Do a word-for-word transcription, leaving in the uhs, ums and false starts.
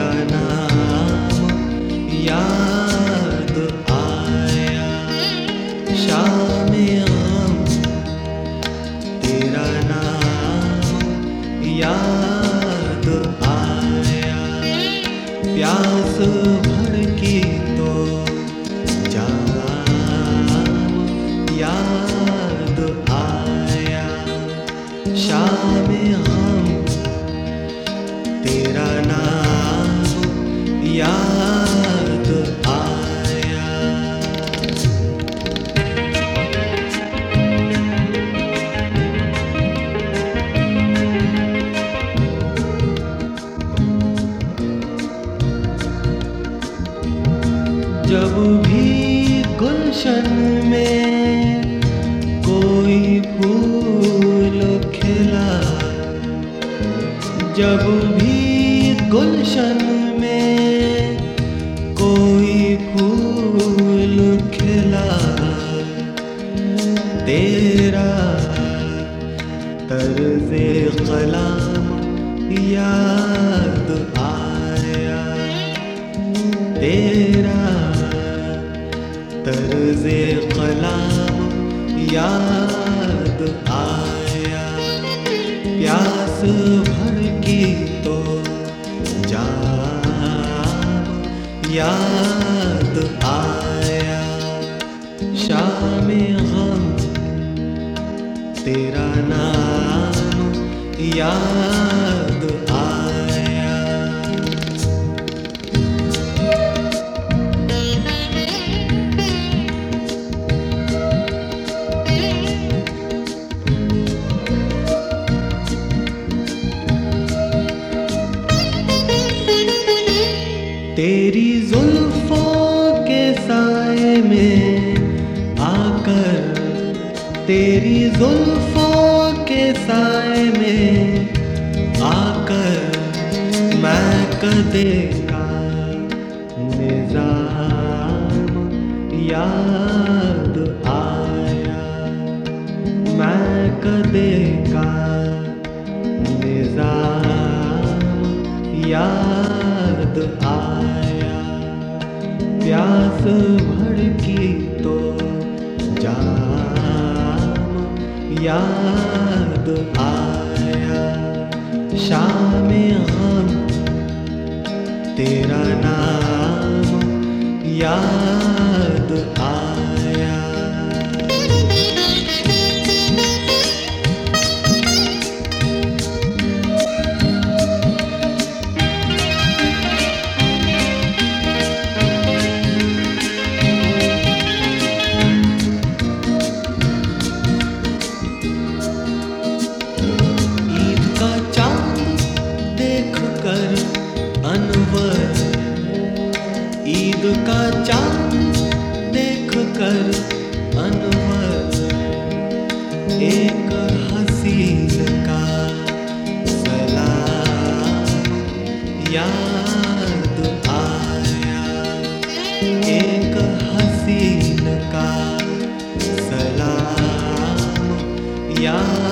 तेरा नाम याद आया, शामे गम तेरा नाम याद आया, प्यास भड़की तो जाम याद आया, शामे गम तेरा नाम याद आया। जब भी गुलशन में कोई फूल खिला, जब भी गुलशन में कोई फूल खिला, तेरा तर्ज़े कलाम याद आया, तेरा तर्ज़े कलाम याद आया, प्यास भड़की तो जाम याद आया, शामे गम तेरा नाम याद आया। तेरी जुल्फों के साए में आकर, तेरी जुल्फों के साए में आकर मैं कदे का निज़ाम याद आया, मैं कदे का निज़ाम याद आया, प्यास भड़की तो जाम याद आया, शामे गम तेरा नाम याद आया। अनवर ईद का चाँद देख कर अनवर, एक हसीन का सलाम याद आया, एक हसीन का सलाम याद